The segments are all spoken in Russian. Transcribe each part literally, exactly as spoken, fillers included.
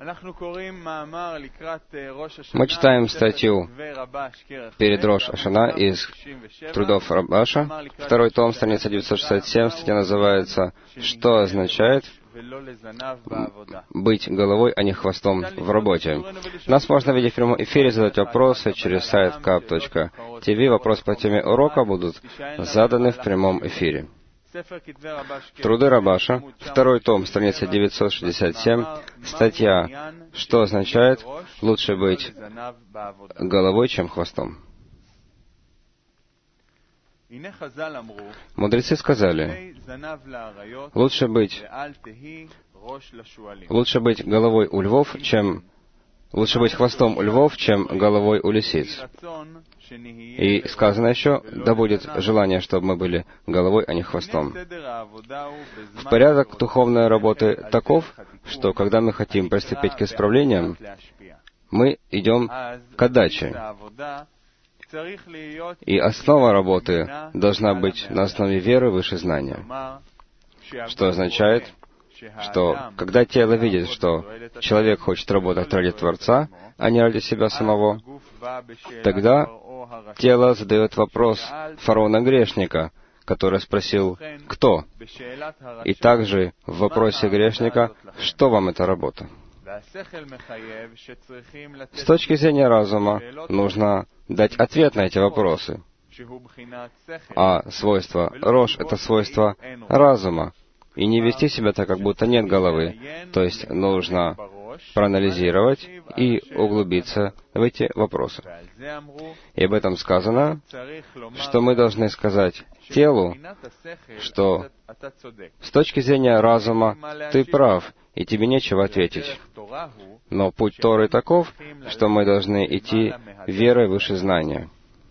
Мы читаем статью перед Рош Ашана из трудов Рабаша, второй том, страница девятьсот шестьдесят семь, статья называется «Что означает быть головой, а не хвостом в работе?». Нас можно видеть в прямом эфире, задать вопросы через сайт кап точка ти ви. Вопросы по теме урока будут заданы в прямом эфире. Труды Рабаша, второй том, страница девятьсот шестьдесят семь, статья «Что означает лучше быть головой, чем хвостом?». Мудрецы сказали, лучше быть, лучше быть головой у львов, чем лучше быть хвостом у львов, чем головой у лисиц. И сказано еще, да будет желание, чтобы мы были головой, а не хвостом. В порядок духовной работы таков, что когда мы хотим приступить к исправлениям, мы идем к отдаче. И основа работы должна быть на основе веры выше знания. Что означает, что когда тело видит, что человек хочет работать ради Творца, а не ради себя самого, тогда тело задает вопрос фараона-грешника, который спросил «Кто?». И также в вопросе грешника «Что вам эта работа?». С точки зрения разума нужно дать ответ на эти вопросы. А свойство Рош — это свойство разума. И не вести себя так, как будто нет головы. То есть нужно проанализировать и углубиться в эти вопросы. И об этом сказано, что мы должны сказать телу, что с точки зрения разума ты прав, и тебе нечего ответить. Но путь Торы таков, что мы должны идти верой выше знания.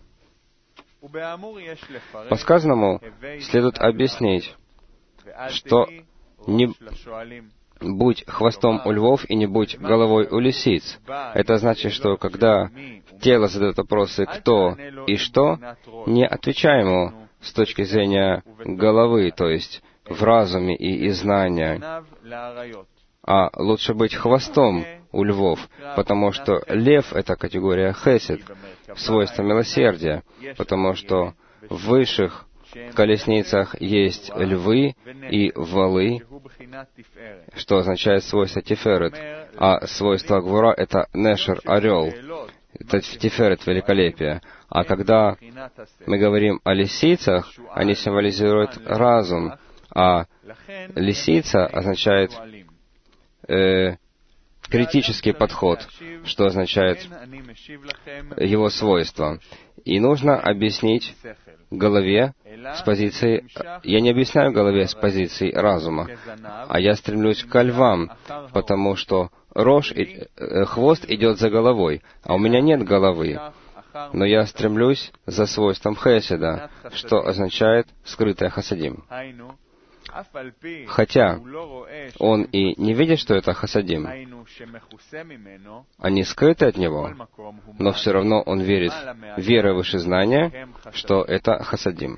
По сказанному следует объяснить, что не будь хвостом у львов и не будь головой у лисиц. Это значит, что когда тело задает вопросы «кто» и «что», не отвечай ему с точки зрения головы, то есть в разуме и из знания, а лучше быть хвостом у львов, потому что лев — это категория хесед, свойство милосердия, потому что в высших колесницах есть львы и валы, что означает свойство тиферет, а свойство гвура — это нешер, орел, это тиферет, великолепие. А когда мы говорим о лисицах, они символизируют разум, а лисица означает э, критический подход, что означает его свойства. И нужно объяснить голове с позиции... Я не объясняю голове с позиции разума, а я стремлюсь ко львам, потому что рожь, э, хвост идет за головой, а у меня нет головы. Но я стремлюсь за свойством хеседа, что означает скрытое хасадим. Хотя он и не видит, что это хасадим, они скрыты от него, но все равно он верит верой выше знания, что это хасадим.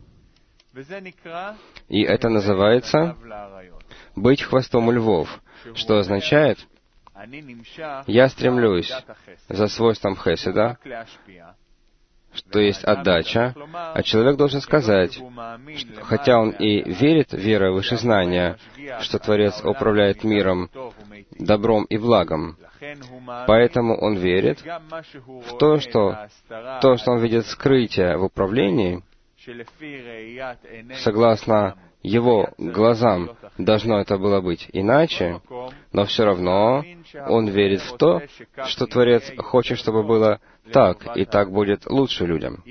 И это называется быть хвостом у львов, что означает, я стремлюсь за свойством хеседа, что есть отдача, а человек должен сказать, что, хотя он и верит верой выше знания, что Творец управляет миром, добром и благом, поэтому он верит в то, что то, что он видит скрытие в управлении, согласно его глазам должно это было быть иначе, но все равно он верит в то, что Творец хочет, чтобы было так, и так будет лучше людям.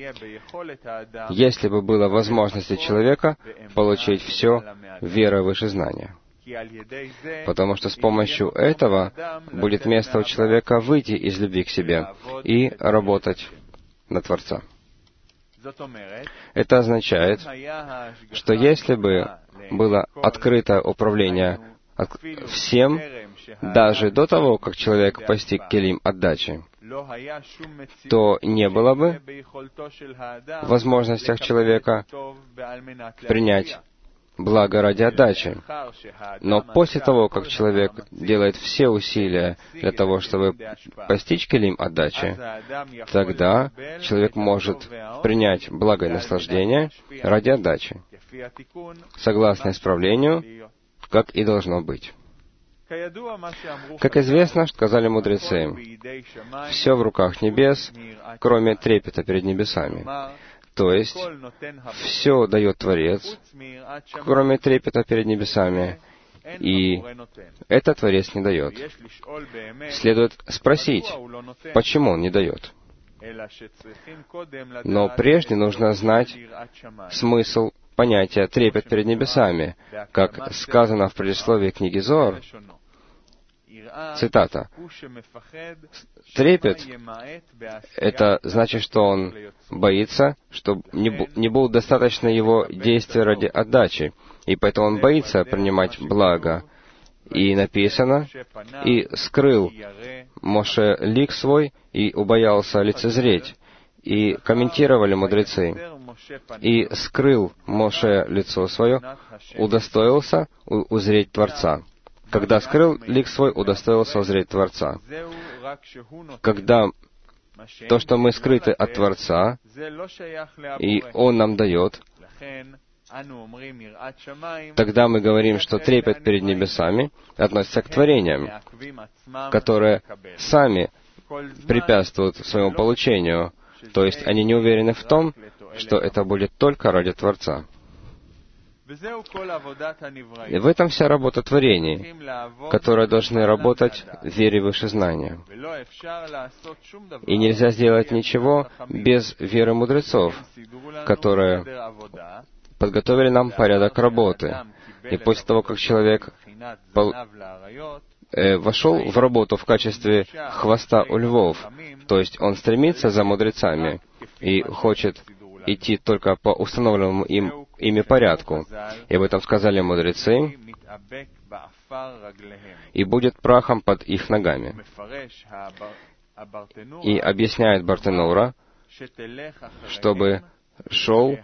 Если бы было возможности человека получить все верой выше знания. Потому что с помощью этого будет место у человека выйти из любви к себе и работать на Творца. Это означает, что если бы было открытое управление всем, даже до того, как человек постиг келим отдачи, то не было бы в возможностях человека принять благо ради отдачи. Но после того, как человек делает все усилия для того, чтобы постичь келим отдачи, тогда человек может принять благо и наслаждение ради отдачи, согласно исправлению, как и должно быть. Как известно, сказали мудрецы, все в руках небес, кроме трепета перед небесами. То есть, все дает Творец, кроме трепета перед небесами, и это Творец не дает. Следует спросить, почему Он не дает. Но прежде нужно знать смысл понятия «трепет перед небесами», как сказано в предисловии книги Зоар. Цитата. «Трепет — это значит, что он боится, что не, бу- не будут достаточно его действия ради отдачи, и поэтому он боится принимать благо». И написано, «И скрыл Моше лик свой, и убоялся лицезреть». И комментировали мудрецы, «И скрыл Моше лицо свое, удостоился у- узреть Творца». Когда скрыл лик свой, удостоился узреть Творца. Когда то, что мы скрыты от Творца, и Он нам дает, тогда мы говорим, что трепет перед небесами относится к творениям, которые сами препятствуют своему получению, то есть они не уверены в том, что это будет только ради Творца. И в этом вся работа творений, которые должны работать в вере выше знания. И нельзя сделать ничего без веры мудрецов, которые подготовили нам порядок работы. И после того, как человек пол... э, вошел в работу в качестве хвоста у львов, то есть он стремится за мудрецами и хочет идти только по установленному им, ими порядку. И об этом сказали мудрецы, и будет прахом под их ногами. И объясняет Бартенура, чтобы шел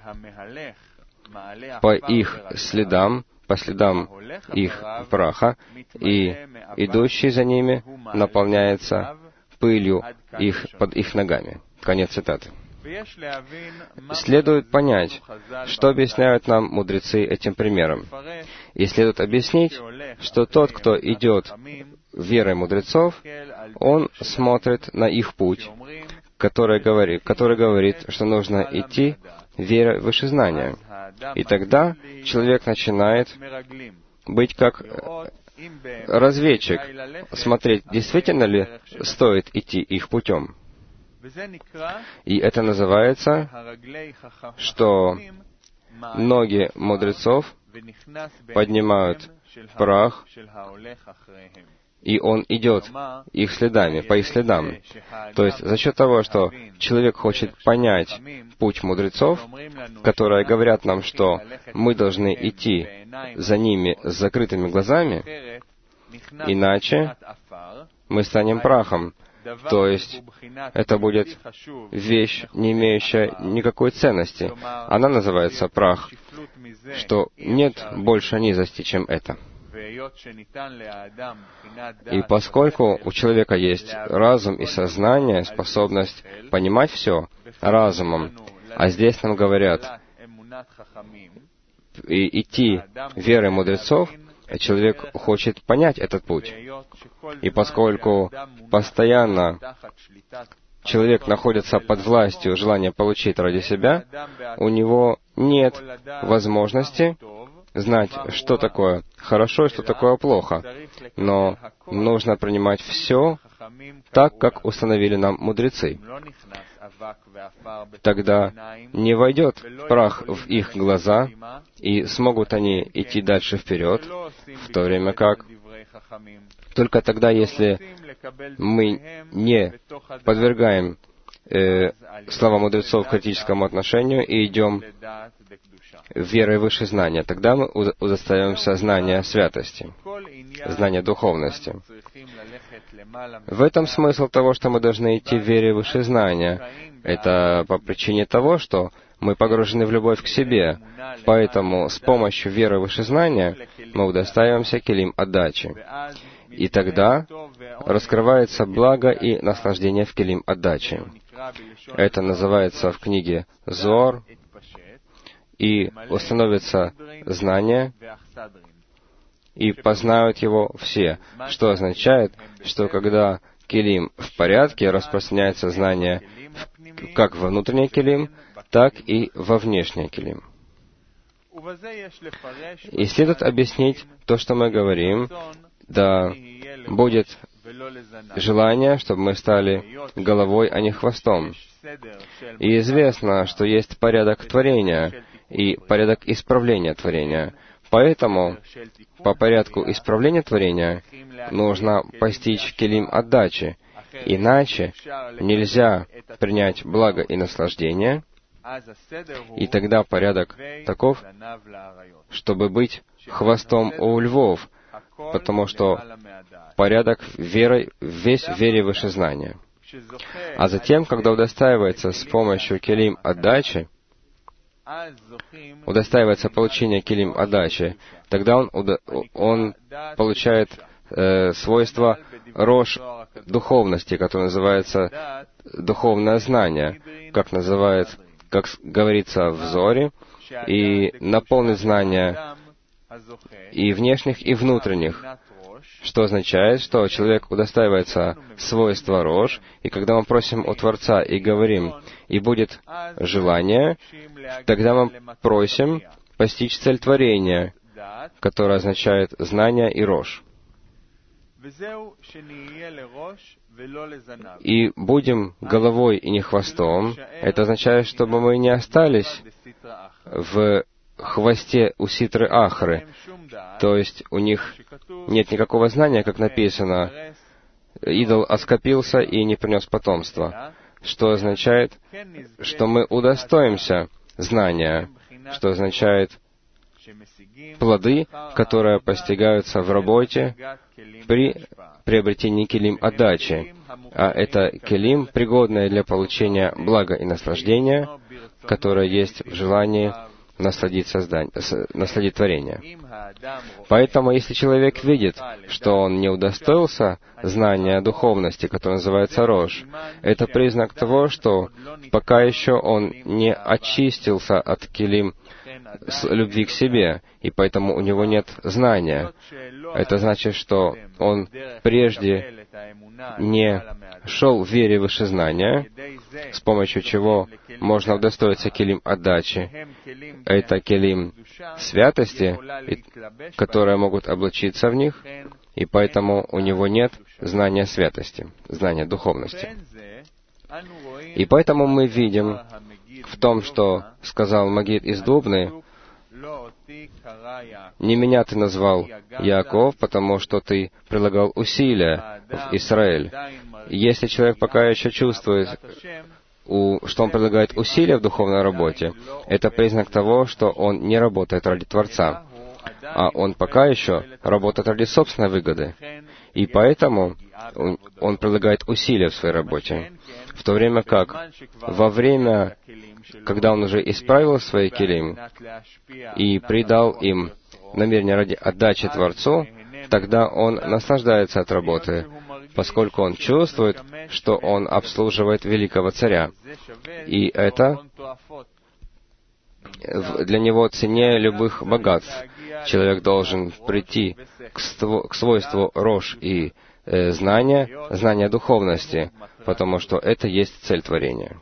по их следам, по следам их праха, и идущий за ними наполняется пылью их под их ногами. Конец цитаты. Следует понять, что объясняют нам мудрецы этим примером. И следует объяснить, что тот, кто идет верой мудрецов, он смотрит на их путь, который говорит, который говорит, что нужно идти верой выше знания. И тогда человек начинает быть как разведчик, смотреть, действительно ли стоит идти их путем. И это называется, что ноги мудрецов поднимают прах, и он идет их следами, по их следам. То есть за счет того, что человек хочет понять путь мудрецов, которые говорят нам, что мы должны идти за ними с закрытыми глазами, иначе мы станем прахом. То есть это будет вещь, не имеющая никакой ценности. Она называется прах, что нет больше низости, чем это. И поскольку у человека есть разум и сознание, способность понимать все разумом, а здесь нам говорят и идти верой мудрецов, человек хочет понять этот путь. И поскольку постоянно человек находится под властью желания получить ради себя, у него нет возможности знать, что такое хорошо и что такое плохо. Но нужно принимать все так, как установили нам мудрецы. Тогда не войдет прах в их глаза, и смогут они идти дальше вперед, в то время как только тогда, если мы не подвергаем э, слова мудрецов критическому отношению и идем верой выше знания, тогда мы удостоимся знания святости, знания духовности. В этом смысл того, что мы должны идти в вере выше знания. Это по причине того, что мы погружены в любовь к себе, поэтому с помощью веры вышезнания мы удостаиваемся келим отдачи. И тогда раскрывается благо и наслаждение в келим отдачи. Это называется в книге Зоар, и установится знание, и познают его все, что означает, что когда келим в порядке, распространяется знание как во внутренний келим, так и во внешний келим. И следует объяснить то, что мы говорим, да будет желание, чтобы мы стали головой, а не хвостом. И известно, что есть порядок творения и порядок исправления творения. Поэтому по порядку исправления творения нужно постичь келим отдачи, иначе нельзя принять благо и наслаждение, и тогда порядок таков, чтобы быть хвостом у львов, потому что порядок верой, весь в вере вышезнания. А затем, когда удостаивается с помощью келим отдачи, удостаивается получения келим отдачи, тогда он, он получает э, свойство рош духовности, которое называется духовное знание, как называет, как говорится в Зоре, и наполнит знания и внешних, и внутренних, что означает, что человек удостаивается свойства рож, и когда мы просим у Творца и говорим, и будет желание, тогда мы просим постичь цель творения, которое означает знание и рож. И будем головой и не хвостом, это означает, чтобы мы не остались в хвосте у ситры Ахры, то есть у них нет никакого знания, как написано, идол оскопился и не принес потомства, что означает, что мы удостоимся знания, что означает плоды, которые постигаются в работе при приобретении келим отдачи, а это келим, пригодное для получения блага и наслаждения, которое есть в желании насладить, создание, насладить творение. Поэтому, если человек видит, что он не удостоился знания духовности, которое называется рож, это признак того, что пока еще он не очистился от келим с любви к себе, и поэтому у него нет знания. Это значит, что он прежде не шел в вере вышезнания, с помощью чего можно удостоиться келим отдачи. Это келим святости, которые могут облачиться в них, и поэтому у него нет знания святости, знания духовности. И поэтому мы видим в том, что сказал Магид из Дубны, «Не меня ты назвал Яаков, потому что ты прилагал усилия в Израиль». Если человек пока еще чувствует, что он прилагает усилия в духовной работе, это признак того, что он не работает ради Творца, а он пока еще работает ради собственной выгоды. И поэтому он прилагает усилия в своей работе. В то время как во время, когда он уже исправил свои келим и придал им намерение ради отдачи Творцу, тогда он наслаждается от работы, поскольку он чувствует, что он обслуживает великого царя. И это для него ценнее любых богатств. Человек должен прийти к, ство, к свойству рож и э, знания, знания духовности, потому что это есть цель творения.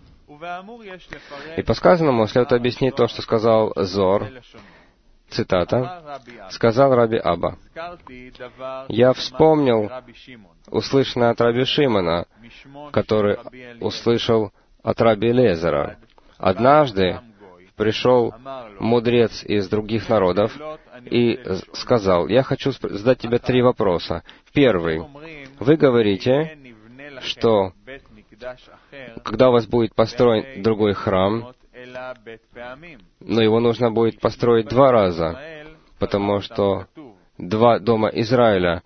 И по сказанному следует объяснить то, что сказал Зор, цитата, «Сказал Раби Аба: я вспомнил услышанное от Раби Шимона, который услышал от Раби Элиэзера. Однажды пришел мудрец из других народов и сказал: я хочу задать тебе три вопроса. Первый. Вы говорите, что когда у вас будет построен другой храм, но его нужно будет построить два раза, потому что два дома Израиля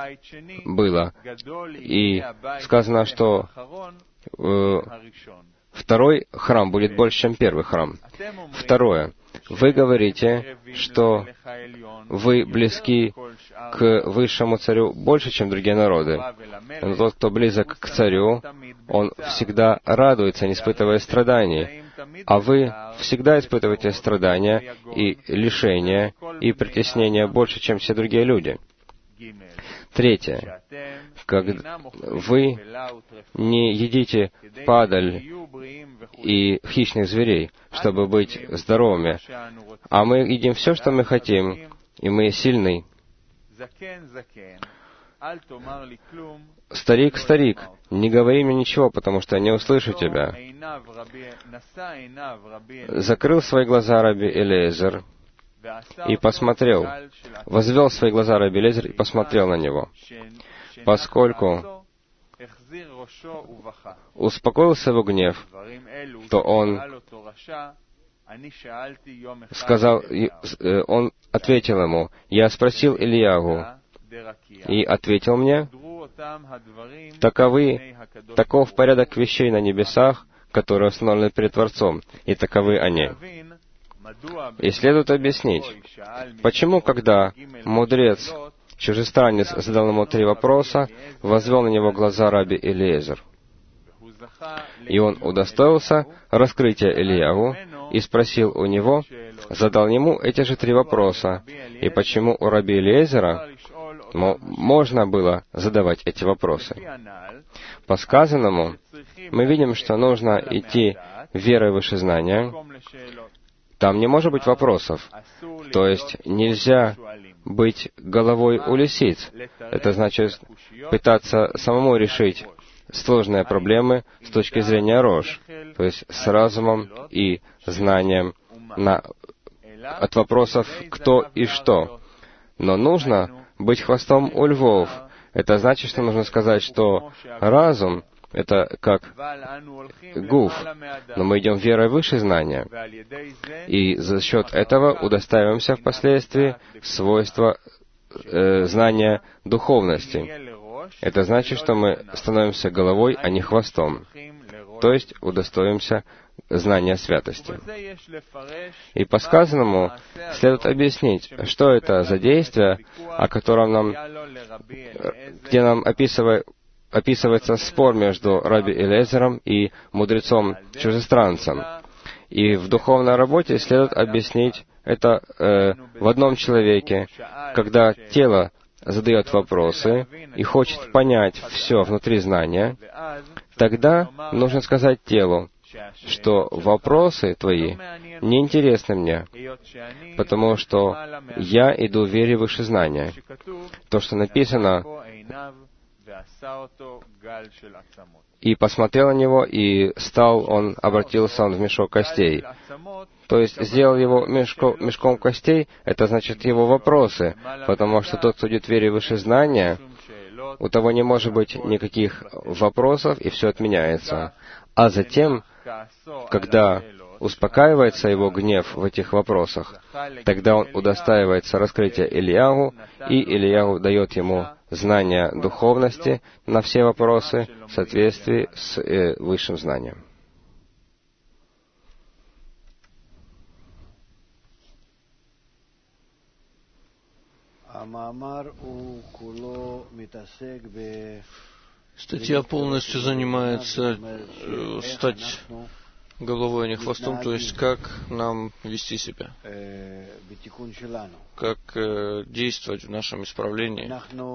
было. И сказано, что э, второй храм будет больше, чем первый храм. Второе. Вы говорите, что вы близки к высшему царю больше, чем другие народы. Но тот, кто близок к царю, он всегда радуется, не испытывая страданий. А вы всегда испытываете страдания и лишения, и притеснения больше, чем все другие люди. Третье. Когда вы не едите падаль и хищных зверей, чтобы быть здоровыми, а мы едим все, что мы хотим, и мы сильны. Старик, старик, не говори мне ничего, потому что я не услышу тебя. Закрыл свои глаза раби Элиэзер и посмотрел, возвел свои глаза раби Элиэзер и посмотрел на него, поскольку успокоился его гнев, то он сказал, он ответил ему, «Я спросил Ильягу, и ответил мне, таковы, таков порядок вещей на небесах, которые установлены перед Творцом, и таковы они». И следует объяснить, почему, когда мудрец, чужестранец, задал ему три вопроса, возвел на него глаза раби Элиэзер, и он удостоился раскрытия Ильягу и спросил у него, задал ему эти же три вопроса, и почему у раби Элиэзера можно было задавать эти вопросы. По сказанному, мы видим, что нужно идти верой выше знания. Там не может быть вопросов. То есть нельзя быть головой у лисиц. Это значит пытаться самому решить сложные проблемы с точки зрения рож, то есть с разумом и знанием на, от вопросов «кто» и «что». Но нужно быть хвостом у львов. Это значит, что нужно сказать, что разум — это как гуф, но мы идем верой выше знания. И за счет этого удостаиваемся впоследствии свойства э, знания духовности. Это значит, что мы становимся головой, а не хвостом. То есть удостоимся знания святости. И по сказанному следует объяснить, что это за действие, о котором нам, где нам описывает, описывается спор между раби Элиэзером и мудрецом-чужестранцем. И в духовной работе следует объяснить это э, в одном человеке, когда тело задает вопросы и хочет понять все внутри знания, тогда нужно сказать телу, что вопросы твои неинтересны мне, потому что я иду в вере выше знания. То, что написано, и посмотрел на него, и стал он, обратился он в мешок костей. То есть сделал его мешко, мешком костей, это значит его вопросы, потому что тот, кто идет в вере выше знания, у того не может быть никаких вопросов, и все отменяется. А затем, когда успокаивается его гнев в этих вопросах, тогда он удостаивается раскрытия Ильягу, и Ильягу дает ему знание духовности на все вопросы в соответствии с э, высшим знанием. Статья полностью занимается э, стать головой, а не хвостом, то есть как нам вести себя, как э, действовать в нашем исправлении.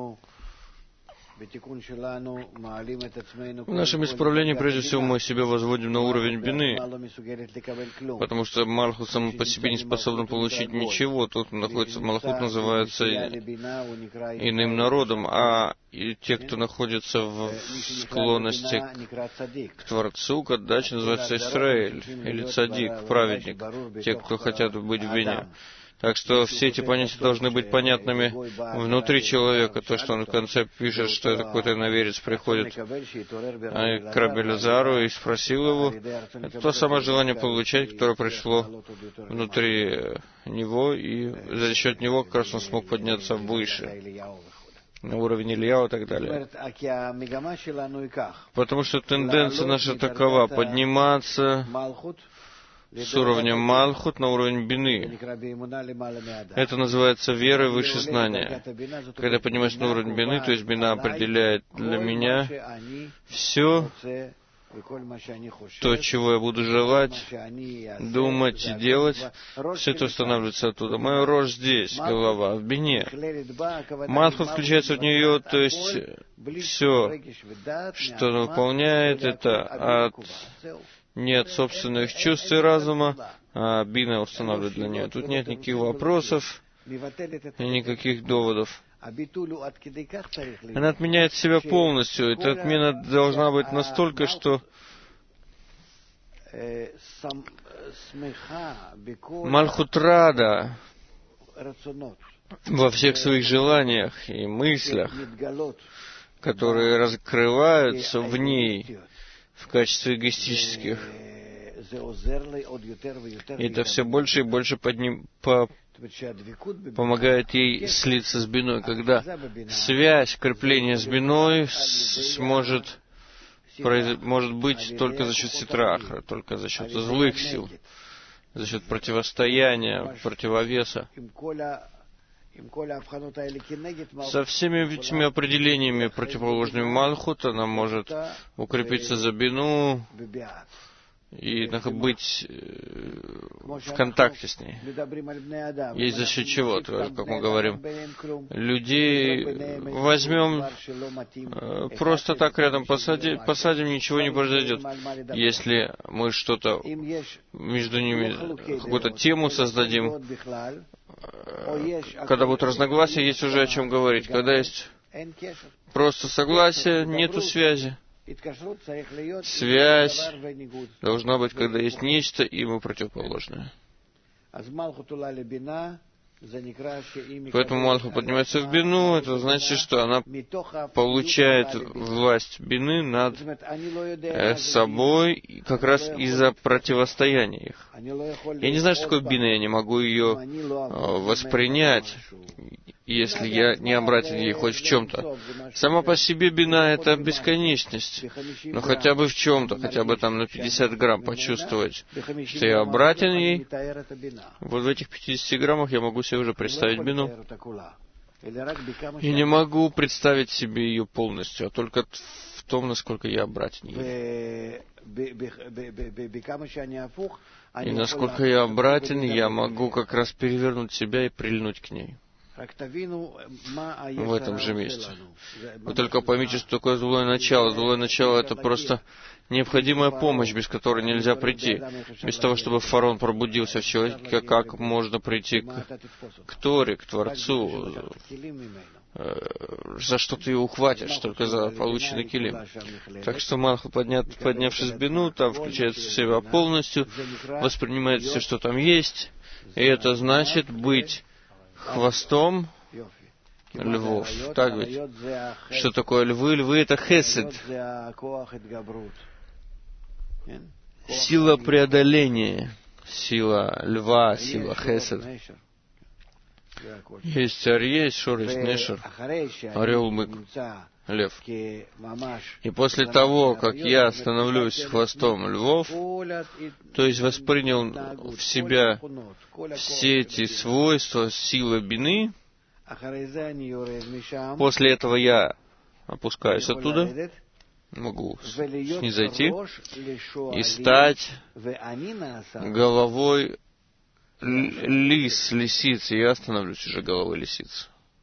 В нашем исправлении, прежде всего, мы себя возводим на уровень бины, потому что Малхут сам по себе не способен получить ничего. Тот, кто находится в Малхут, называется иным народом, а и те, кто находится в склонности к Творцу, к отдаче, называется Исраэль, или Цадик, праведник, те, кто хотят быть в бине. Так что все эти понятия должны быть понятными внутри человека. То, что он в конце пишет, что это какой-то иноверец приходит к раби Элиэзеру и спросил его, это то самое желание получать, которое пришло внутри него, и за счет него как раз он смог подняться выше. на уровень Ильяу и так далее. Потому что тенденция наша такова — подниматься с уровня Малхут на уровень Бины. Это называется верой выше знания. Когда я поднимаюсь на уровень Бины, то есть Бина определяет для меня все, то, чего я буду желать, думать и делать, все это устанавливается оттуда. Моя рожь здесь, голова, в Бине. Малхут включается в нее, то есть все, что выполняет это от, не от собственных чувств и разума, а Бина устанавливает для нее. Тут нет никаких вопросов и никаких доводов. Она отменяет себя полностью. Эта отмена должна быть настолько, что Малхут Рада во всех своих желаниях и мыслях, которые раскрываются в ней в качестве эгоистических, это все больше и больше подним, по, помогает ей слиться с Биной. Когда связь, крепление с Биной сможет, произ, может быть только за счет ситраха, только за счет злых сил, за счет противостояния, противовеса. Со всеми этими определениями, противоположными Малхут, она может укрепиться за Бину и быть в контакте с ней. Есть за счет чего, как мы говорим, людей возьмем, просто так рядом посадим, посадим, ничего не произойдет. Если мы что-то между ними, какую-то тему создадим, когда будут разногласия, есть уже о чем говорить. Когда есть просто согласие, нету связи. Связь должна быть, когда есть нечто, и ему противоположное. Поэтому Малхут поднимается в Бину, это значит, что она получает власть Бины над собой как раз из-за противостояния их. Я не знаю, что такое Бина, я не могу ее воспринять, если я не обратен ей хоть в чем-то. Сама по себе Бина — это бесконечность, но хотя бы в чем-то, хотя бы там на пятьдесят грамм почувствовать, что я обратен ей, вот в этих пятидесяти граммах я могу себе уже представить Бину. Я не могу представить себе ее полностью, а только в том, насколько я обратен ей. И насколько я обратен, я могу как раз перевернуть себя и прильнуть к ней. В этом же месте. Вы только поймите, что такое злое начало. Злое начало — это просто необходимая помощь, без которой нельзя прийти. Без того, чтобы фараон пробудился в человеке, как можно прийти к, к Торе, к Творцу? За что ты его ухватишь, только за полученный килим. Так что Малхут, подня... поднявшись в Бину, там включается в себя полностью, воспринимает все, что там есть, и это значит быть хвостом львов. Так ведь? Что такое львы? Львы — это хесед. Сила преодоления. Сила льва, сила хесед. Есть арье, есть шор, есть нешер. Орел, бык, лев. И после того, как я становлюсь хвостом львов, то есть воспринял в себя все эти свойства силы Бины, после этого я опускаюсь оттуда, могу снизойти и стать головой лис, лисицы. Я становлюсь уже головой лисицы.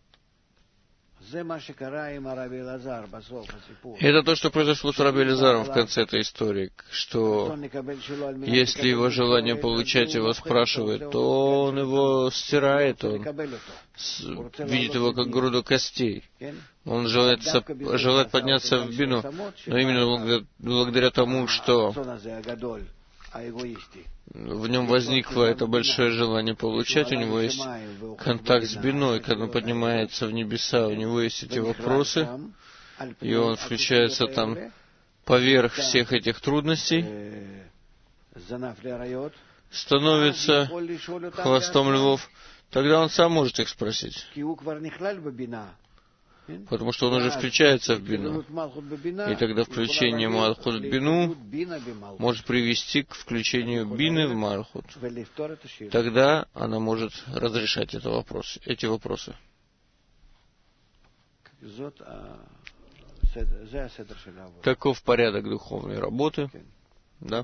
Это то, что произошло с Раби Элиазаром в конце этой истории, что если его желание получать его спрашивает, то он его стирает, он видит его как груду костей. Он желает, желает подняться в Бину, но именно благодаря, благодаря тому, что в нем возникло это большое желание получать, у него есть контакт с Биной, когда он поднимается в небеса, у него есть эти вопросы, и он включается там поверх всех этих трудностей, становится хвостом львов, тогда он сам может их спросить. потому что он уже включается в бину. И тогда включение Малхут в бину может привести к включению бины в Малхут. Тогда она может разрешать это вопрос, эти вопросы. Таков порядок духовной работы. Да?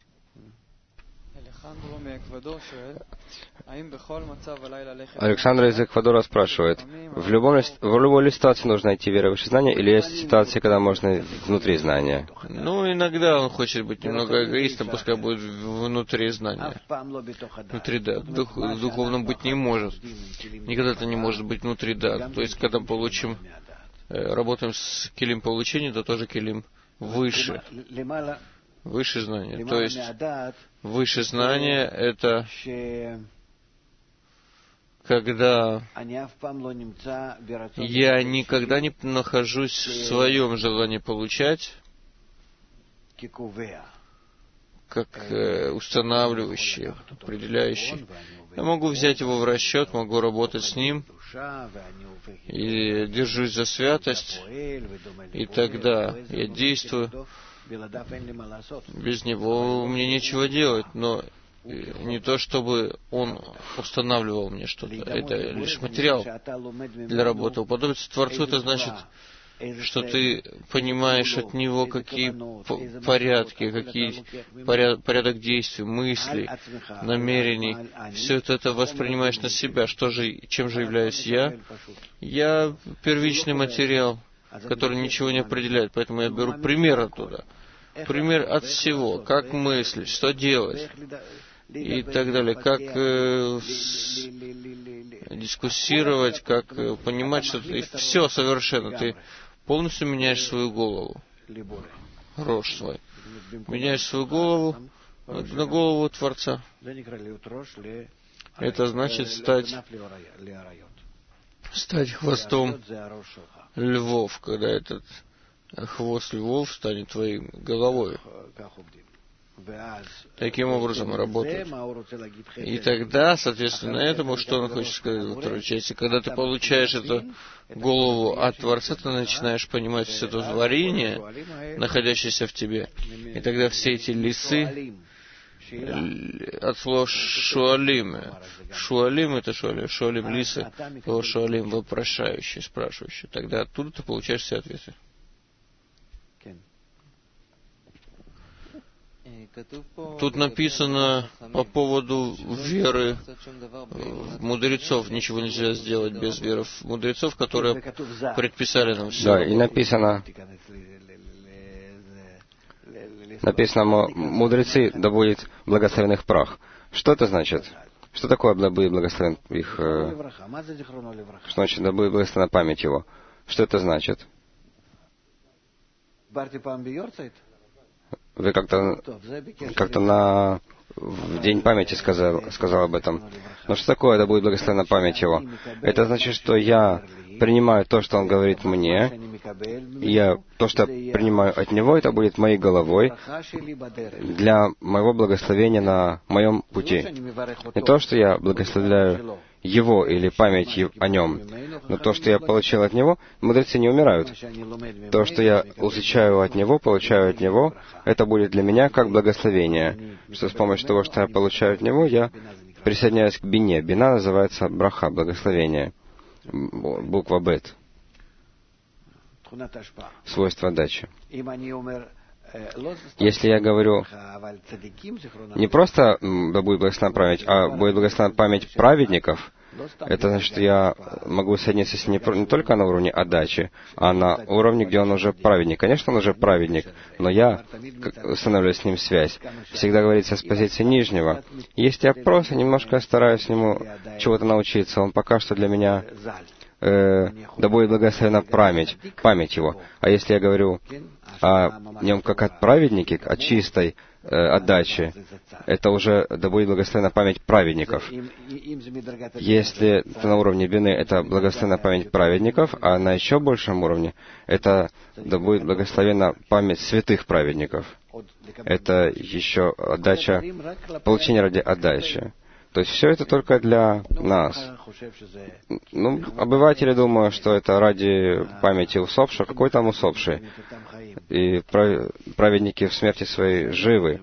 Александр из Эквадора спрашивает, в, любом, в любой ли ситуации нужно идти верой выше знания, или есть ситуации, когда можно внутри знания? Ну, иногда он хочет быть немного эгоистом, пускай будет внутри знания. Внутри да. Дух, духовным быть не может. Никогда это не может быть внутри да. То есть, когда получим, работаем с килим получения, то тоже килим выше. Выше знания. То есть, выше знания — это когда я никогда не нахожусь в своем желании получать, как э, устанавливающий, определяющий. Я могу взять его в расчет, могу работать с ним, и держусь за святость, и тогда я действую. Без него мне нечего делать, но не то, чтобы он устанавливал мне что-то. Это лишь материал для работы. Уподобиться Творцу — это значит, что ты понимаешь от него, какие порядки, какие поряд, порядок действий, мыслей, намерений. Все это, это воспринимаешь на себя. Что же, чем же являюсь я? Я первичный материал, который ничего не определяет, поэтому я беру пример оттуда. Пример от всего, как мыслить, что делать и так далее, как э, с, дискуссировать, как э, понимать, что ты все совершенно, ты полностью меняешь свою голову, рожь свой, меняешь свою голову на голову Творца. Это значит стать, стать хвостом львов, когда этот хвост львов станет твоей головой. Таким образом работает. И тогда, соответственно, этому, что он хочет сказать во второй части, когда ты получаешь эту голову от Творца, ты начинаешь понимать все это творение, находящееся в тебе. И тогда все эти лисы, от слова шуалим, шуалим это шуалим, шуалим лисы, слово шуалим вопрошающий, спрашивающий. Тогда оттуда ты получаешь все ответы. Тут написано по поводу веры в мудрецов. Ничего нельзя сделать без веры в мудрецов, которые предписали нам все. Да, и написано, написано, мудрецы, да будет благословен их прах. Что это значит? Что такое да будет благословен их... Э, что значит да будет благословена память его? Что это значит? Вы как-то как-то на в день памяти сказал, сказал об этом. Но что такое да будет благословена память его? Это значит, что я принимаю то, что он говорит мне, и я, то, что я принимаю от него, это будет моей головой для моего благословения на моем пути. Не то, что я благословляю его или память о нем, но то, что я получил от него, мудрецы не умирают. То, что я изучаю от него, получаю от него, это будет для меня как благословение, что с помощью того, что я получаю от него, я присоединяюсь к бине. Бина называется браха, благословение. Буква бет. Свойство отдачи. Если я говорю не просто да будет благословена память, а будет благословена память праведников, это значит, что я могу соединиться с ним не только на уровне отдачи, а на уровне, где он уже праведник. Конечно, он уже праведник, но я устанавливаю с ним связь. Всегда говорится с позиции нижнего. Если я просто немножко стараюсь ему чего-то научиться, он пока что для меня э, да будет благословена память, память его. А если я говорю о нем как о праведнике, о чистой э, отдаче, это уже да будет благословена память праведников. Если это на уровне бины, это благословена память праведников, а на еще большем уровне это да будет благословена память святых праведников. Это еще отдача, получение ради отдачи. То есть все это только для нас. Ну, обыватели думают, что это ради памяти усопших. Какой там усопший? И праведники в смерти своей живы,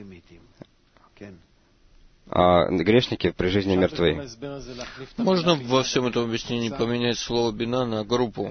а грешники при жизни мертвы. Можно во всем этом объяснении поменять слово «бина» на группу?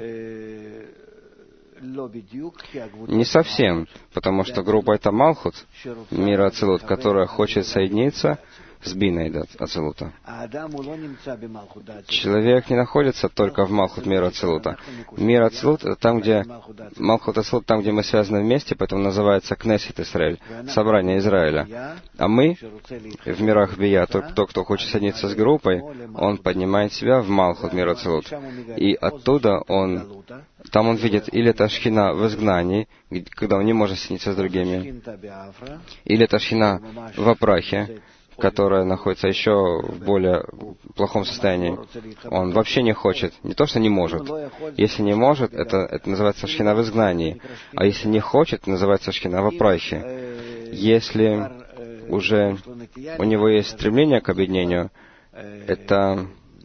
Не совсем, потому что группа — это Малхут, мир Ацилут, которая хочет соединиться с Биной Ацилута. Человек не находится только в Малхут мира Ацилута. Мир Ацилут — это там, где Малхут Ацилут, там, где мы связаны вместе, поэтому называется Кнессет Исраэль, собрание Израиля. А мы в мирах Бия, тот, кто, кто хочет соединиться с группой, он поднимает себя в Малхут мира Ацилут. И оттуда он, там он видит или это Шхина в изгнании, когда он не может соединиться с другими, или это Шхина в Апрахе, которая находится еще в более плохом состоянии. Он вообще не хочет. Не то, что не может. Если не может, это, это называется шхина в изгнании. А если не хочет, называется шхина в апрахе. Если уже у него есть стремление к объединению, это,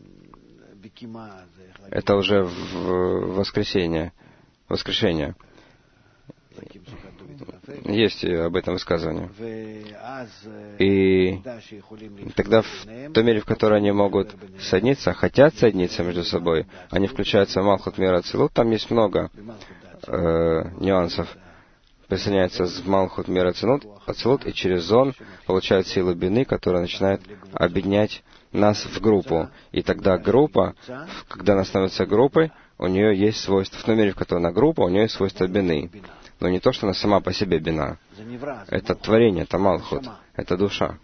это уже в воскресенье. Воскрешение. Есть об этом высказывание. И тогда в той мере, в которой они могут соединиться, хотят соединиться между собой, они включаются в Малхут мира Ацилут, там есть много э, нюансов. Присоединяются в Малхут мира Ацилут, Ацилут, и через зон получают силу бины, которая начинает объединять нас в группу. И тогда группа, когда она становится группой, у нее есть свойства, в той мере, в которой она группа, у нее есть свойства бины. Но не то, что она сама по себе бина. Это творение, это Малхут, это душа.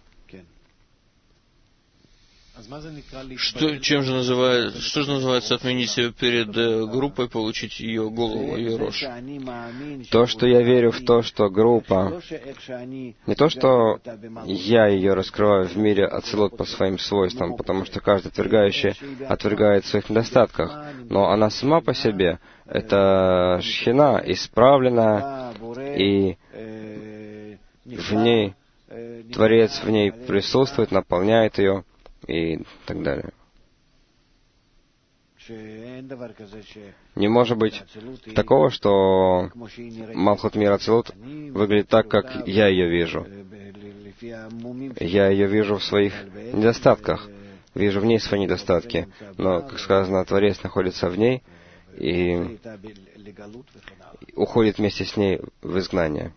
Что, чем же называет, что же называется отменить себя перед э, группой, получить ее голову, ее рожь? То, что я верю в то, что группа, не то, что я ее раскрываю в мире Ацилут по своим свойствам, потому что каждый отвергающий отвергает в своих недостатках, но она сама по себе, это шхина, исправленная, и в ней Творец в ней присутствует, наполняет ее, и так далее. Не может быть такого, что Малхут мира Ацилут выглядит так, как я ее вижу. Я ее вижу в своих недостатках, вижу в ней свои недостатки. Но, как сказано, Творец находится в ней и уходит вместе с ней в изгнание.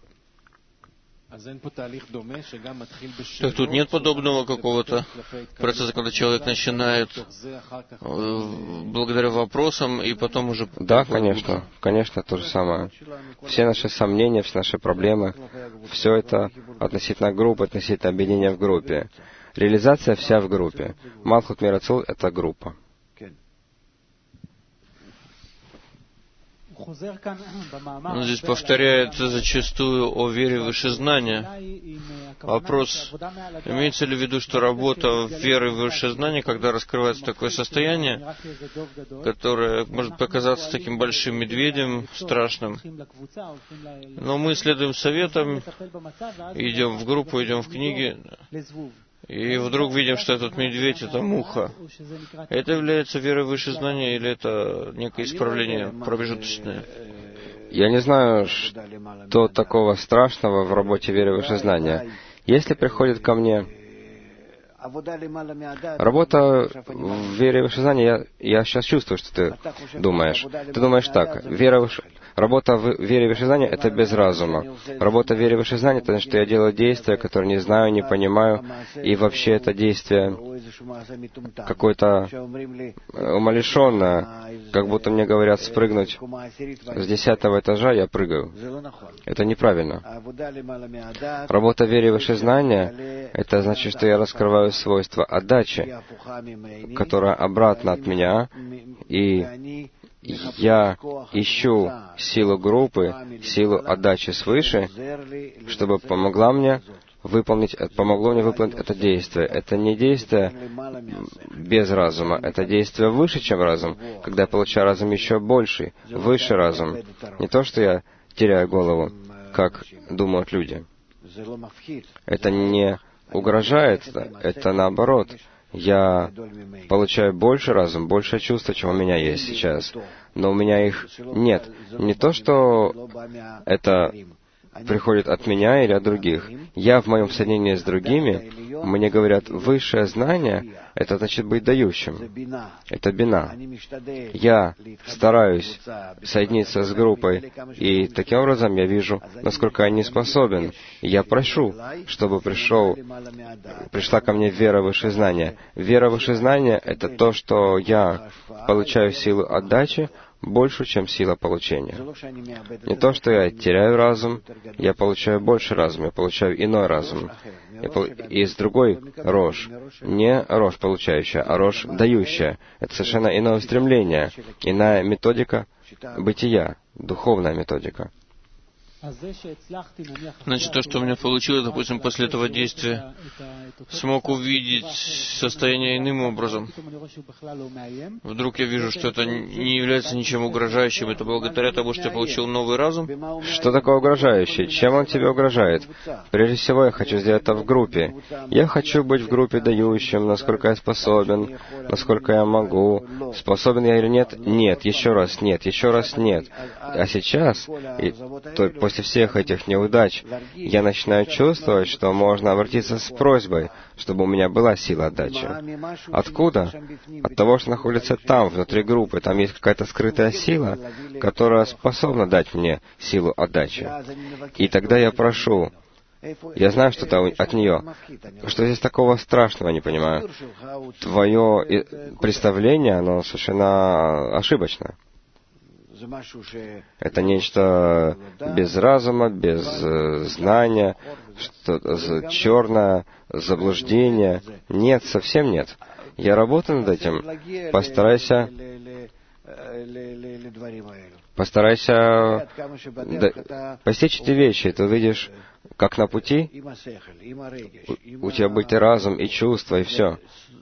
Так тут нет подобного какого-то процесса, когда человек начинает благодаря вопросам и потом уже... Да, конечно, конечно, то же самое. Все наши сомнения, все наши проблемы, все это относительно группы, относительно объединения в группе. Реализация вся в группе. Малхут мира Ацилут — это группа. Он здесь повторяет зачастую о вере в высшее знание. Вопрос, имеется ли в виду, что работа веры в высшее знание, когда раскрывается такое состояние, которое может показаться таким большим медведем, страшным, но мы следуем советам, идем в группу, идем в книги, и вдруг видим, что этот медведь — это муха. Это является верой в высшее знание или это некое исправление промежуточное? Я не знаю, что такого страшного в работе веры в высшее знание. Если приходит ко мне работа в вере в высшее знание, я, я сейчас чувствую, что ты думаешь. Ты думаешь так, вера в высшее... Работа в вере в высшее знание — это без разума. Работа в вере в высшее знание — это значит, что я делаю действия, которые не знаю, не понимаю, и вообще это действие какое-то умалишенное, как будто мне говорят спрыгнуть с десятого этажа, я прыгаю. Это неправильно. Работа в вере в высшее знание — это значит, что я раскрываю свойства отдачи, которая обратно от меня, и я ищу силу группы, силу отдачи свыше, чтобы помогла мне выполнить, помогло мне выполнить это действие. Это не действие без разума, это действие выше, чем разум, когда я получаю разум еще больше, выше разум. Не то, что я теряю голову, как думают люди. Это не угрожает, это наоборот. Я получаю больше разум, больше чувств, чем у меня есть сейчас. Но у меня их нет. Не то, что это приходит от меня или от других. Я в моем соединении с другими, мне говорят, высшее знание — это значит быть дающим. Это бина. Я стараюсь соединиться с группой, и таким образом я вижу, насколько я не способен. Я прошу, чтобы пришел, пришла ко мне вера в высшее знание. Вера в высшее знание — это то, что я получаю силу отдачи, больше, чем сила получения. Не то, что я теряю разум, я получаю больше разума, я получаю иной разум. И с другой рожь, не рожь получающая, а рожь дающая. Это совершенно иное устремление, иная методика бытия, духовная методика. Значит, то, что у меня получилось, допустим, после этого действия, смог увидеть состояние иным образом. Вдруг я вижу, что это не является ничем угрожающим. Это благодаря тому, что я получил новый разум. Что такое угрожающий? Чем он тебе угрожает? Прежде всего, я хочу сделать это в группе. Я хочу быть в группе дающим, насколько я способен, насколько я могу. Способен я или нет? Нет. Еще раз нет. Еще раз нет. А сейчас, и, то, после После всех этих неудач я начинаю чувствовать, что можно обратиться с просьбой, чтобы у меня была сила отдачи. Откуда? От того, что находится там, внутри группы. Там есть какая-то скрытая сила, которая способна дать мне силу отдачи. И тогда я прошу, я знаю что-то от нее. Что здесь такого страшного, не понимаю. Твое представление, оно совершенно ошибочно. Это нечто без разума, без э, знания, что-то черное, заблуждение. Нет, совсем нет. Я работаю над этим. Постарайся, постарайся да, постичь эти вещи. Ты увидишь, как на пути у, у тебя будет и разум, и чувства, и все.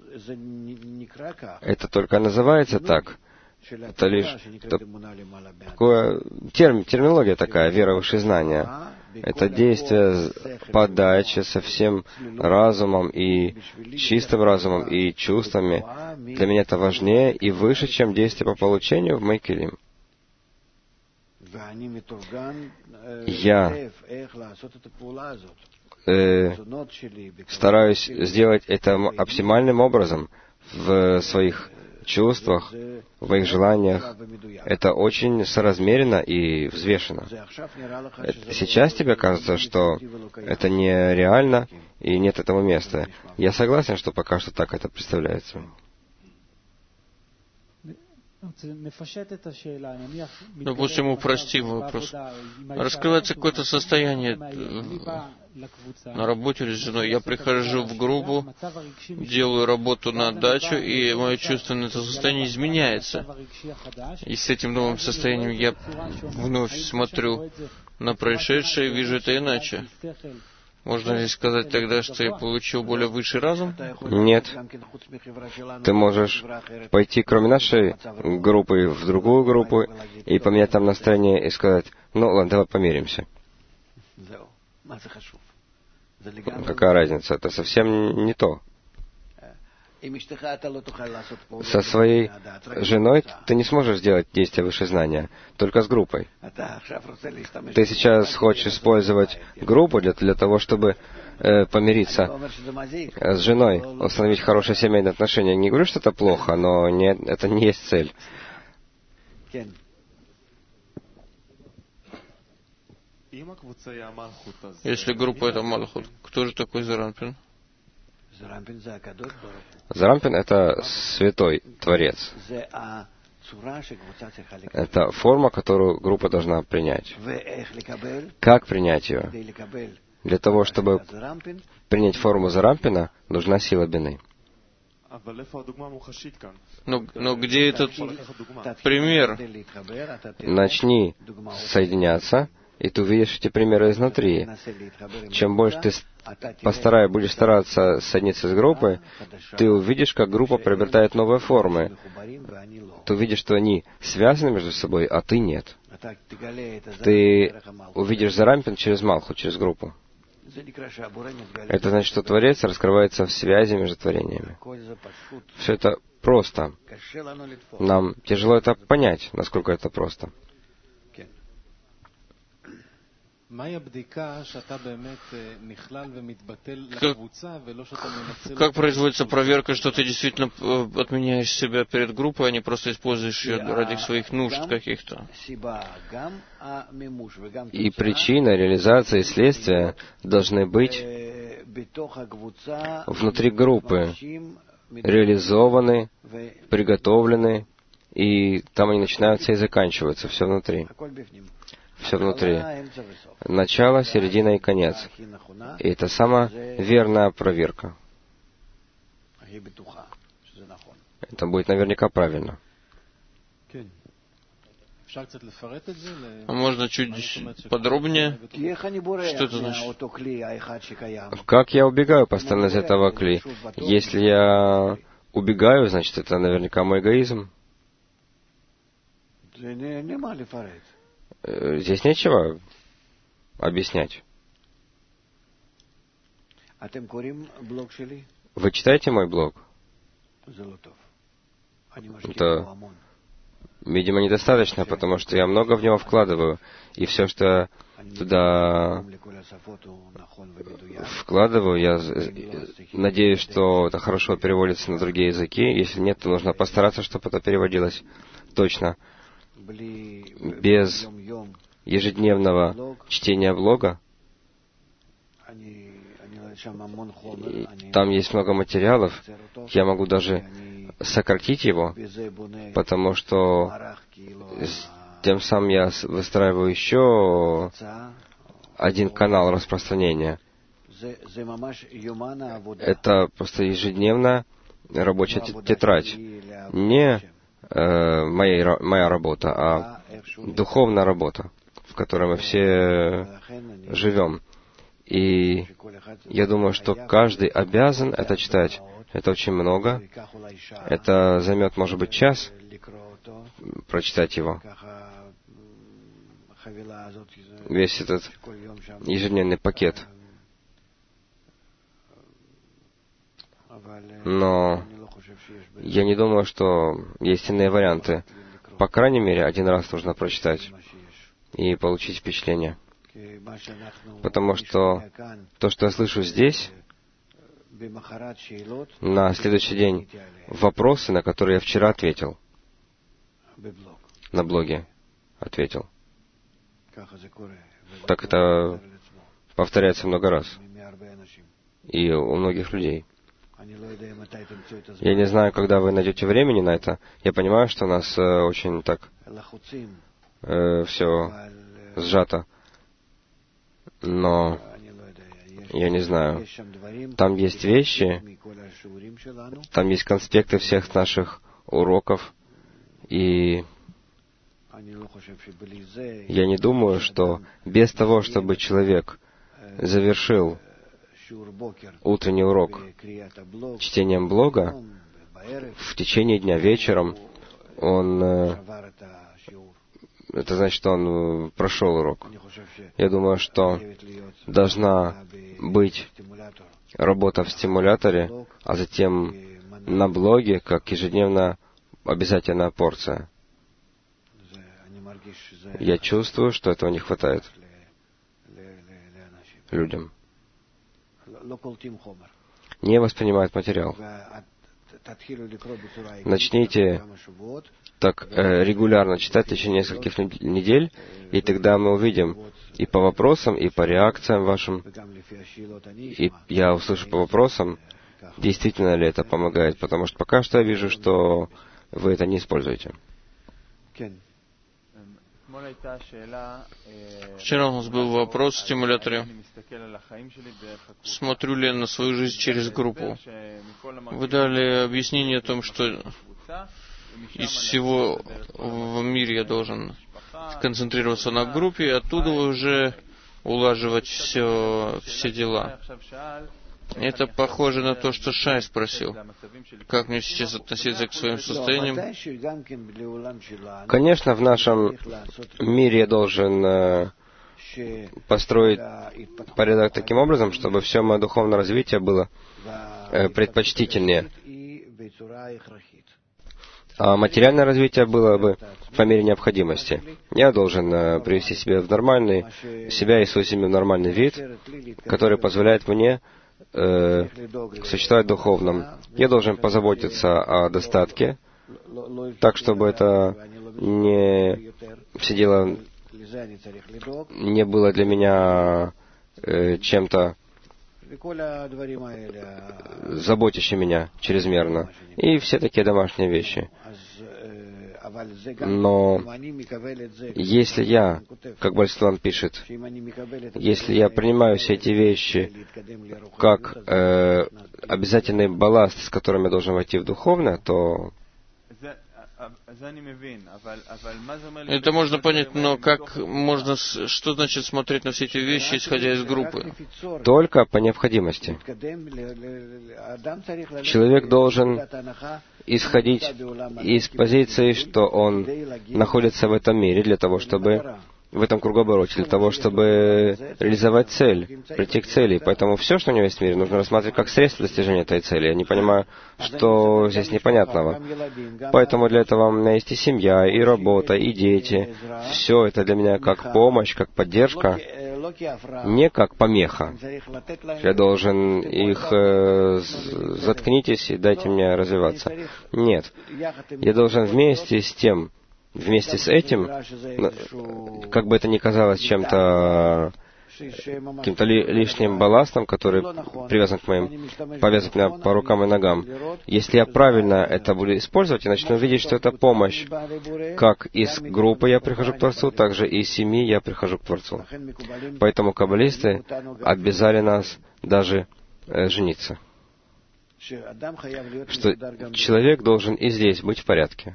Это только называется так. Это лишь это такое, терм, терминология такая, вера в высшее знание. Это действие подачи со всем разумом и чистым разумом и чувствами. Для меня это важнее и выше, чем действие по получению в Мейкелим. Я э, стараюсь сделать это оптимальным образом в своих чувствах, в моих желаниях. Это очень соразмеренно и взвешенно. Сейчас тебе кажется, что это нереально и нет этого места. Я согласен, что пока что так это представляется. Допустим, упростив вопрос. Раскрывается какое-то состояние на работе или с женой. Я прихожу в группу, делаю работу на отдачу, и мое чувственное состояние изменяется. И с этим новым состоянием я вновь смотрю на происшедшее и вижу это иначе. Можно ли сказать тогда, что я получил более высший разум? Нет. Ты можешь пойти, кроме нашей группы, в другую группу и поменять там настроение и сказать, ну ладно, давай помиримся. Какая разница? Это совсем не то. Со своей женой ты не сможешь сделать действие выше знания, только с группой. Ты сейчас хочешь использовать группу для, для того, чтобы э, помириться с женой, установить хорошие семейные отношения. Не говорю, что это плохо, но не, это не есть цель. Если группа — это Малхут, кто же такой Зарампин? Зарампин — это святой Творец. Это форма, которую группа должна принять. Как принять ее? Для того, чтобы принять форму Зарампина, нужна сила бины. Но, но где этот пример? Начни соединяться, и ты увидишь эти примеры изнутри. Чем больше ты постарай, будешь стараться соединиться с группой, ты увидишь, как группа приобретает новые формы. Ты увидишь, что они связаны между собой, а ты нет. Ты увидишь Зарампин через Малху, через группу. Это значит, что Творец раскрывается в связи между творениями. Все это просто. Нам тяжело это понять, насколько это просто. Как, как производится проверка, что ты действительно отменяешь себя перед группой, а не просто используешь ее ради своих нужд каких-то? И причина, реализация и следствие должны быть внутри группы, реализованы, приготовлены, и там они начинаются и заканчиваются, все внутри. Все внутри. Начало, середина и конец. И это самая верная проверка. Это будет наверняка правильно. А можно чуть подробнее? Что это значит? Как я убегаю постоянно из этого кли? Если я убегаю, значит, это наверняка мой эгоизм. Здесь нечего объяснять. Вы читаете мой блог? Это, видимо, недостаточно, потому что я много в него вкладываю. И все, что я туда вкладываю, я надеюсь, что это хорошо переводится на другие языки. Если нет, то нужно постараться, чтобы это переводилось точно. Без ежедневного чтения блога, там есть много материалов, я могу даже сократить его, потому что тем самым я выстраиваю еще один канал распространения. Это просто ежедневная рабочая тетрадь. Не э, моя, моя работа, а духовная работа, в которой мы все живем. И я думаю, что каждый обязан это читать. Это очень много. Это займет, может быть, час прочитать его. Весь этот ежедневный пакет. Но я не думаю, что есть иные варианты. По крайней мере, один раз нужно прочитать и получить впечатление. Потому что то, что я слышу здесь, на следующий день вопросы, на которые я вчера ответил, на блоге ответил. Так это повторяется много раз. И у многих людей. Я не знаю, когда вы найдете времени на это. Я понимаю, что у нас э, очень так э, все сжато. Но я не знаю. Там есть вещи, там есть конспекты всех наших уроков, и я не думаю, что без того, чтобы человек завершил утренний урок чтением блога, в течение дня вечером он... Это значит, что он прошел урок. Я думаю, что должна быть работа в стимуляторе, а затем на блоге, как ежедневно обязательная порция. Я чувствую, что этого не хватает людям. Не воспринимают материал. Начните так э, регулярно читать в течение нескольких недель, и тогда мы увидим и по вопросам, и по реакциям вашим, и я услышу по вопросам, действительно ли это помогает, потому что пока что я вижу, что вы это не используете. Вчера у нас был вопрос в стимуляторе. Смотрю ли я на свою жизнь через группу? Вы дали объяснение о том, что из всего в мире я должен концентрироваться на группе, и оттуда уже улаживать все, все дела. Это похоже на то, что Шай спросил. Как мне сейчас относиться к своим состояниям? Конечно, в нашем мире я должен э, построить порядок таким образом, чтобы все мое духовное развитие было э, предпочтительнее, а материальное развитие было бы по мере необходимости. Я должен э, привести себя в нормальный, себя и свою семью в нормальный вид, который позволяет мне э, существовать духовным. Я должен позаботиться о достатке, так, чтобы это не сидело, не было для меня э, чем-то заботящим меня чрезмерно. И все такие домашние вещи. Но если я, как Бальстван пишет, если я принимаю все эти вещи как э, обязательный балласт, с которым я должен войти в духовное, то это можно понять, но как можно, что значит смотреть на все эти вещи, исходя из группы? Только по необходимости. Человек должен исходить из позиции, что он находится в этом мире для того, чтобы в этом кругообороте, для того, чтобы реализовать цель, прийти к цели. Поэтому все, что у него есть в мире, нужно рассматривать как средство достижения этой цели. Я не понимаю, что здесь непонятного. Поэтому для этого у меня есть и семья, и работа, и дети. Все это для меня как помощь, как поддержка, не как помеха. Я должен их э, заткнитесь и дайте мне развиваться. Нет. Я должен вместе с тем, вместе с этим, как бы это ни казалось чем-то, каким-то ли, лишним балластом, который привязан к моим, повязан меня по рукам и ногам, если я правильно это буду использовать, я начну видеть, что это помощь. Как из группы я прихожу к Творцу, так же и из семьи я прихожу к Творцу. Поэтому каббалисты обязали нас даже э, жениться. Что человек должен и здесь быть в порядке.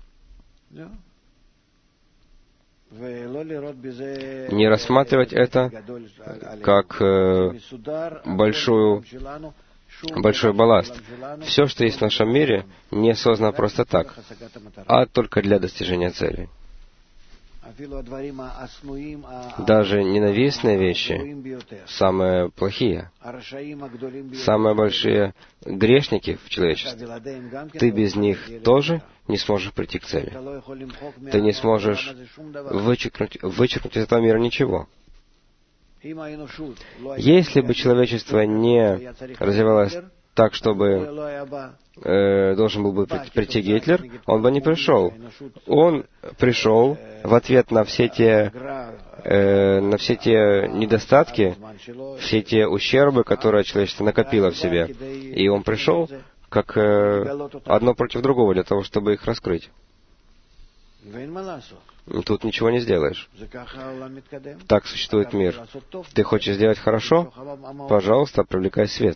Не рассматривать это как э, большую, большой балласт. Все, что есть в нашем мире, не создано просто так, а только для достижения цели. Даже ненавистные вещи, самые плохие, самые большие грешники в человечестве, ты без них тоже не сможешь прийти к цели. Ты не сможешь вычеркнуть, вычеркнуть из этого мира ничего. Если бы человечество не развивалось так, чтобы э, должен был бы прийти Гитлер, он бы не пришел. Он пришел в ответ на все те, э, на все те недостатки, все те ущербы, которые человечество накопило в себе. И он пришел как э, одно против другого для того, чтобы их раскрыть. Тут ничего не сделаешь. Так существует мир. Ты хочешь сделать хорошо? Пожалуйста, привлекай свет.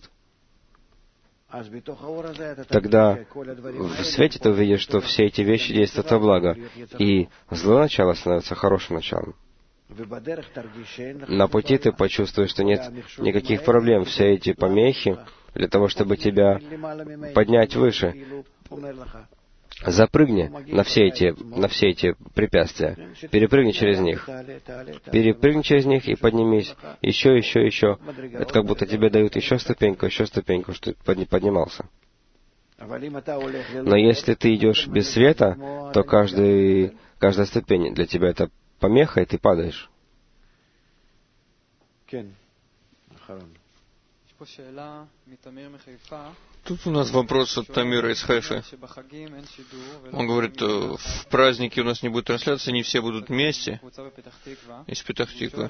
Тогда в свете ты увидишь, что все эти вещи действуют во благо, и злое начало становится хорошим началом. На пути ты почувствуешь, что нет никаких проблем. Все эти помехи для того, чтобы тебя поднять выше. Запрыгни на все эти, на все эти препятствия. Перепрыгни через них. Перепрыгни через них и поднимись. Еще, еще, еще. Это как будто тебе дают еще ступеньку, еще ступеньку, что ты поднимался. Но если ты идешь без света, то каждый, каждая ступень для тебя это помеха, и ты падаешь. Тут у нас вопрос от Тамира из Хайфы. Он говорит, в празднике у нас не будет трансляции, не все будут вместе, из Петах-Тиквы.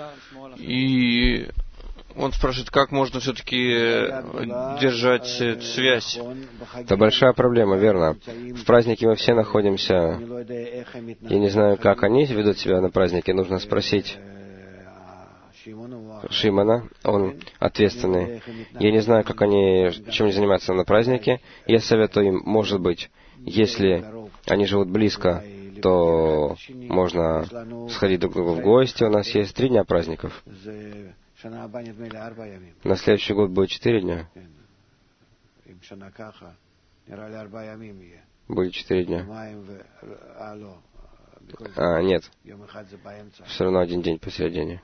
И он спрашивает, как можно все-таки держать связь. Это большая проблема, верно. В празднике мы все находимся. Я не знаю, как они ведут себя на празднике. Нужно спросить Шимона, он ответственный. Я не знаю, как они, чем они занимаются на празднике. Я советую им, может быть, если они живут близко, то можно сходить друг к другу в гости. У нас есть три дня праздников. На следующий год будет четыре дня. Будет четыре дня. А, нет. Все равно один день посередине.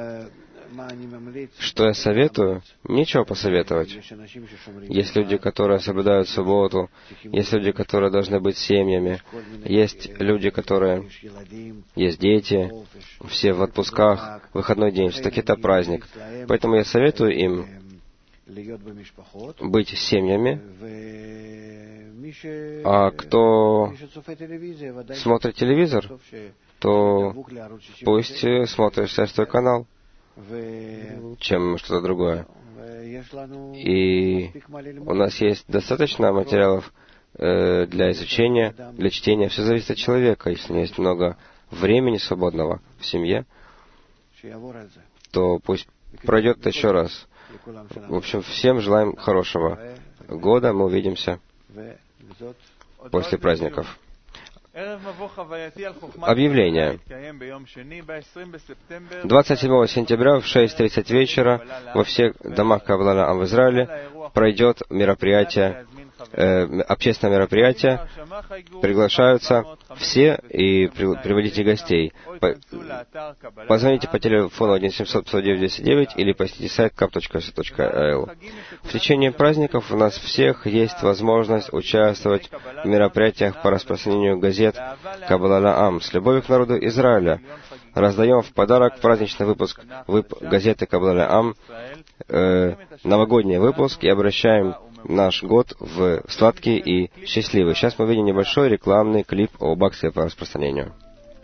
Что я советую? Нечего посоветовать. Есть люди, которые соблюдают субботу, есть люди, которые должны быть семьями, есть люди, которые... Есть дети, все в отпусках, выходной день, все-таки это праздник. Поэтому я советую им быть семьями, а кто смотрит телевизор, то пусть смотрит шестой канал, чем что-то другое. И у нас есть достаточно материалов э, для изучения, для чтения. Все зависит от человека. Если есть много времени свободного в семье, то пусть пройдет еще раз. В общем, всем желаем хорошего года. Мы увидимся после праздников. Объявление. двадцать седьмого сентября в шесть тридцать вечера во всех домах Каббала Ам в Израиле пройдет мероприятие, э, общественное мероприятие. Приглашаются все и при, приводите гостей. По, позвоните по телефону один семьсот пятьсот девять десять девять или посетите сайт кап точка эс точка эл. В течение праздников у нас всех есть возможность участвовать в мероприятиях по распространению газет Каббала Ам с любовью к народу Израиля. Раздаем в подарок праздничный выпуск вып- газеты Каббала Ам, э, новогодний выпуск, и обращаем наш год в сладкий и счастливый. Сейчас мы видим небольшой рекламный клип об акции по распространению.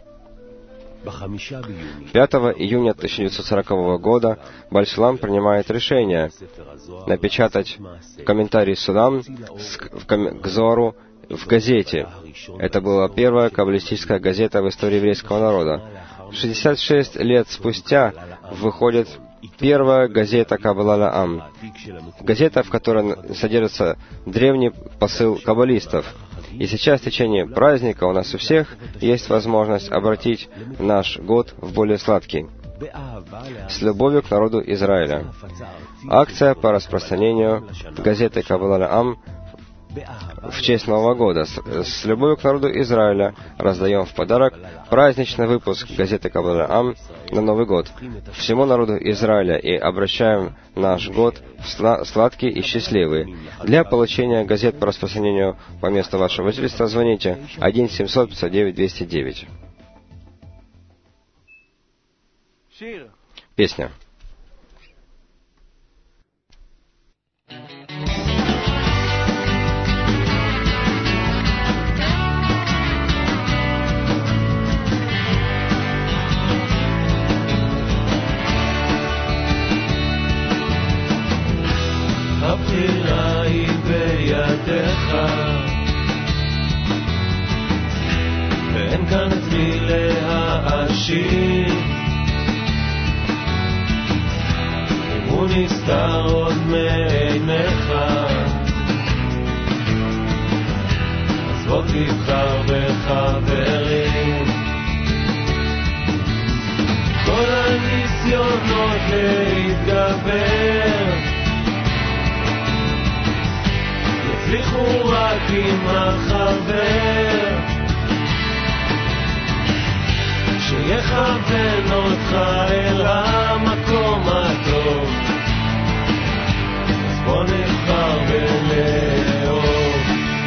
пятого июня тысяча девятьсот сорокового года Баль-Шулам принимает решение напечатать комментарий Судам к Зоару в газете. Это была первая каббалистическая газета в истории еврейского народа. шестьдесят шесть лет спустя выходит первая газета Каббала Ам. Газета, в которой содержится древний посыл каббалистов. И сейчас в течение праздника у нас у всех есть возможность обратить наш год в более сладкий. С любовью к народу Израиля. Акция по распространению газеты Каббала Ам в честь Нового года. С, с любовью к народу Израиля раздаем в подарок праздничный выпуск газеты Каббала Ам на Новый год всему народу Израиля и обращаем наш год в сла- сладкий и счастливый. Для получения газет по распространению по месту вашего жительства звоните один семьсот пятьсот девять двести девять. Песня. הבחירה היא בידיך ואין כאן את מי להאשים אם הוא נסתר עוד מעיניך אז בוא תבחר בחברים כל הניסיונות להתגבר יצליחו רק עם החבר שיכוון אותך אל המקום הטוב אז בוא נבחר ולאהוב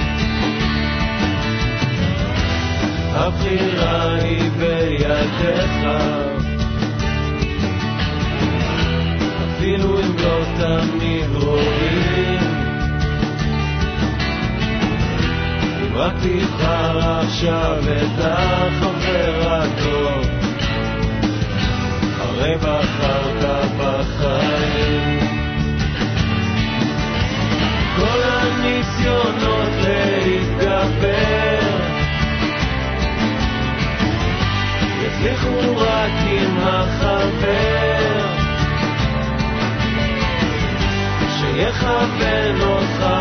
הבחירה היא בידיך אפילו אם לא תמיד רואים רק תבחר עכשיו את החבר הטוב הרי בחרת בחיים כל הניסיונות להתגבר יצליחו רק עם החבר שיכוון אותך